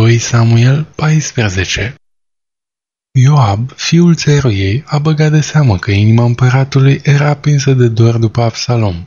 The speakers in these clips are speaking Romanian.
2 Samuel 14. Ioab, fiul țeruiei, a băgat de seamă că inima împăratului era aprinsă de dor după Absalom.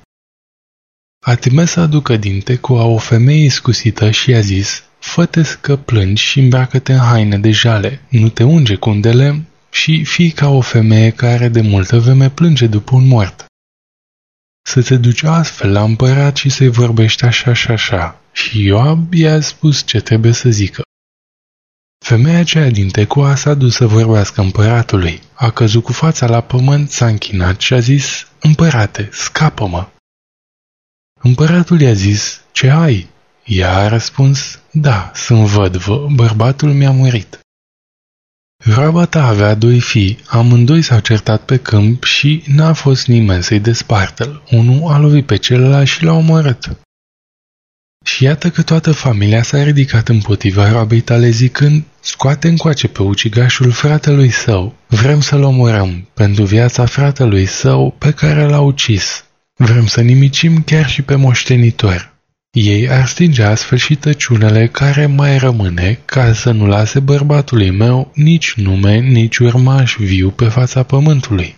A trimis să aducă din Tecoa o femeie iscusită și i-a zis: fă-te că plângi și îmbracă-te în haine de jale, nu te unge cu un de lemn și fii ca o femeie care de multă vreme plânge după un mort. Să te duci astfel la împărat și să-i vorbești așa și așa. Și Ioab i-a spus ce trebuie să zică. Femeia aceea din Tecoa s-a dus să vorbească împăratului. A căzut cu fața la pământ, s-a închinat și a zis: împărate, scapă-mă! Împăratul i-a zis: ce ai? Ea a răspuns: da, sunt vădvă, bărbatul mi-a murit. Roaba ta avea 2 fii, amândoi s-au certat pe câmp și n-a fost nimeni să-i despartă. Unul a lovit pe celălalt și l-a omorât. Și iată că toată familia s-a ridicat împotriva roabei tale zicând: scoate încoace pe ucigașul fratelui său, vrem să-l omorăm pentru viața fratelui său pe care l-a ucis. Vrem să nimicim chiar și pe moștenitor. Ei ar stinge astfel și tăciunele care mai rămâne, ca să nu lase bărbatului meu nici nume, nici urmaș viu pe fața pământului.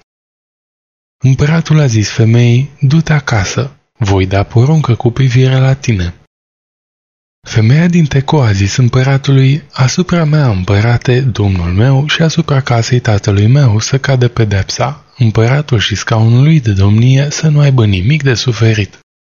Împăratul a zis femeii: du-te acasă, voi da poruncă cu privire la tine. Femeia din Tecoa a zis împăratului: asupra mea, împărate, domnul meu, și asupra casei tatălui meu să cadă pedepsa, împăratul și scaunul lui de domnie să nu aibă nimic de suferit.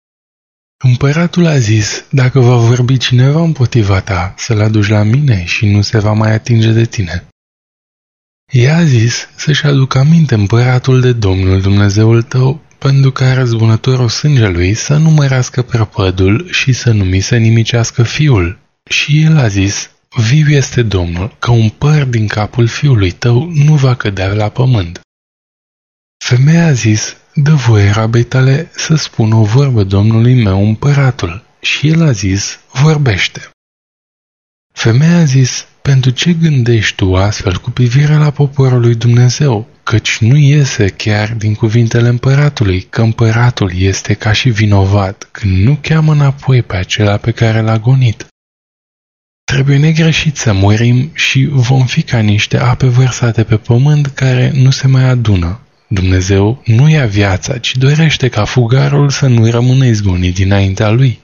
Împăratul a zis: dacă va vorbi cineva împotriva ta, să-l aduci la mine și nu se va mai atinge de tine. Ea a zis să-și aducă aminte împăratul de Domnul Dumnezeul tău, pentru ca răzbunătorul sângelui să nu mărească prăpădul și să nu mi se nimicească fiul. Și el a zis: viu este Domnul, că un păr din capul fiului tău nu va cădea la pământ. Femeia a zis: dă voie rabei tale să spună o vorbă domnului meu împăratul. Și el a zis: vorbește. Femeia a zis: pentru ce gândești tu astfel cu privire la poporul lui Dumnezeu? Căci nu iese chiar din cuvintele împăratului că împăratul este ca și vinovat când nu cheamă înapoi pe acela pe care l-a gonit. Trebuie negreșit să murim și vom fi ca niște ape vărsate pe pământ care nu se mai adună. Dumnezeu nu ia viața, ci dorește ca fugarul să nu rămână izgonit dinaintea lui.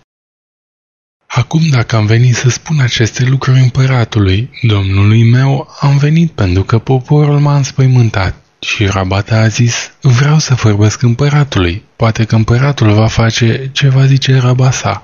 Acum, dacă am venit să spun aceste lucruri împăratului, domnului meu, am venit pentru că poporul m-a înspăimântat. Și roaba ta a zis: vreau să vorbesc împăratului, poate că împăratul va face ce va zice roaba sa.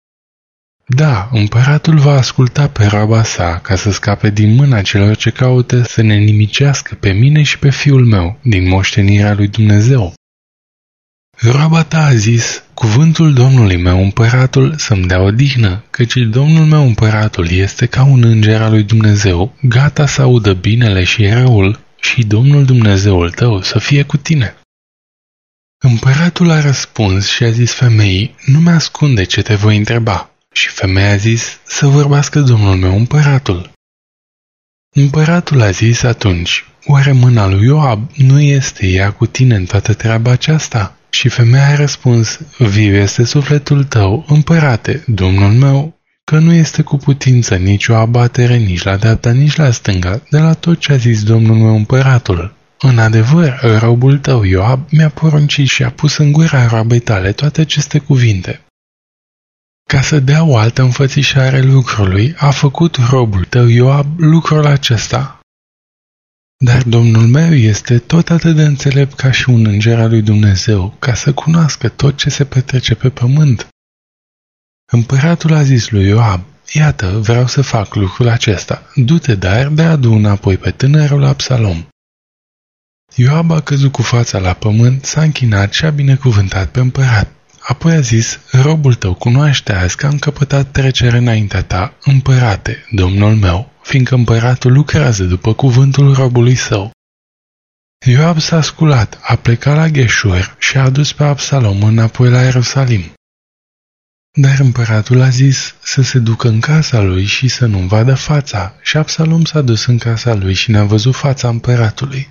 Da, împăratul va asculta pe roaba sa ca să scape din mâna celor ce caută să ne nimicească pe mine și pe fiul meu din moștenirea lui Dumnezeu. Roaba ta a zis: cuvântul Domnului meu împăratul să-mi dea odihnă, căci Domnul meu împăratul este ca un înger al lui Dumnezeu, gata să audă binele și răul, și Domnul Dumnezeul tău să fie cu tine. Împăratul a răspuns și a zis femeii: nu mi-ascunde ce te voi întreba. Și femeia a zis: să vorbească domnul meu împăratul. Împăratul a zis atunci: oare mâna lui Ioab nu este ea cu tine în toată treaba aceasta? Și femeia a răspuns: viu este sufletul tău, împărate, domnul meu, că nu este cu putință nici o abatere nici la dreapta, nici la stânga, de la tot ce a zis domnul meu împăratul. În adevăr, robul tău Ioab mi-a poruncit și a pus în gura roabei tale toate aceste cuvinte. Ca să dea o altă înfățișare lucrului, a făcut robul tău Ioab lucrul acesta. Dar domnul meu este tot atât de înțelept ca și un înger al lui Dumnezeu, ca să cunoască tot ce se petrece pe pământ. Împăratul a zis lui Ioab: iată, vreau să fac lucrul acesta, du-te dar de adu înapoi pe tânărul Absalom. Ioab a căzut cu fața la pământ, s-a închinat și a binecuvântat pe împărat. Apoi a zis: robul tău cunoaște azi că am căpătat trecere înaintea ta, împărate, domnul meu, fiindcă împăratul lucrează după cuvântul robului său. Ioab s-a sculat, a plecat la Gheșur și a adus pe Absalom înapoi la Ierusalim. Dar împăratul a zis să se ducă în casa lui și să nu-mi vadă fața, și Absalom s-a dus în casa lui și ne-a văzut fața împăratului.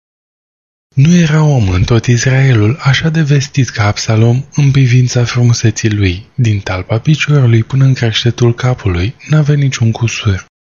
Nu era om în tot Israelul așa de vestit ca Absalom în privința frumuseții lui. Din talpa piciorului până în creștetul capului n-avea niciun cusur.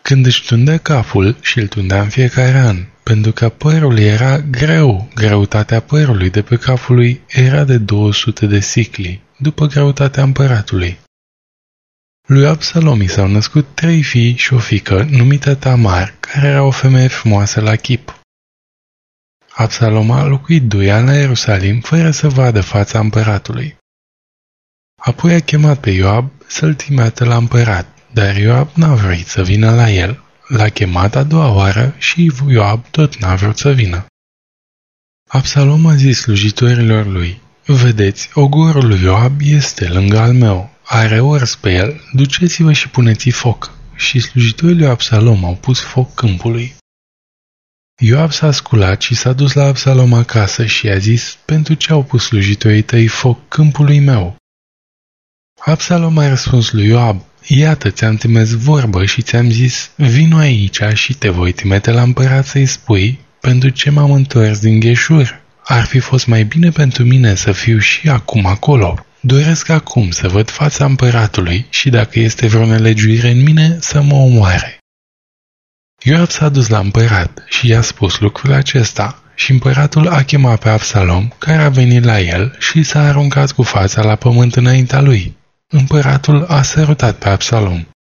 când își tundea capul și îl tundea în fiecare an, pentru că părul era greu. Greutatea părului de pe capul lui era de 200 de sicli, după greutatea împăratului. Lui Absalom i s-au născut 3 fii și o fiică numită Tamar, care era o femeie frumoasă la chip. Absalom a locuit 2 ani la Ierusalim fără să vadă fața împăratului. Apoi a chemat pe Ioab să-l trimeată la împărat, dar Ioab n-a vrut să vină la el. L-a chemat a doua oară și Ioab tot n-a vrut să vină. Absalom a zis slujitorilor lui: vedeți, ogorul lui Ioab este lângă al meu, are ors pe el, duceți-vă și puneți foc. Și slujitorii lui Absalom au pus foc câmpului. Ioab s-a sculat și s-a dus la Absalom acasă și i-a zis: pentru ce au pus slujitorii tăi foc câmpului meu? Absalom a răspuns lui Ioab: iată, ți-am trimis vorbă și ți-am zis: vino aici și te voi trimite la împărat să-i spui: pentru ce m-am întors din Gheșur? Ar fi fost mai bine pentru mine să fiu și acum acolo. Doresc acum să văd fața împăratului și dacă este vreo nelegiuire în mine, să mă omoare. Ioab s-a dus la împărat și i-a spus lucrul acesta și împăratul a chemat pe Absalom, care a venit la el și s-a aruncat cu fața la pământ înaintea lui. Împăratul a sărutat pe Absalom.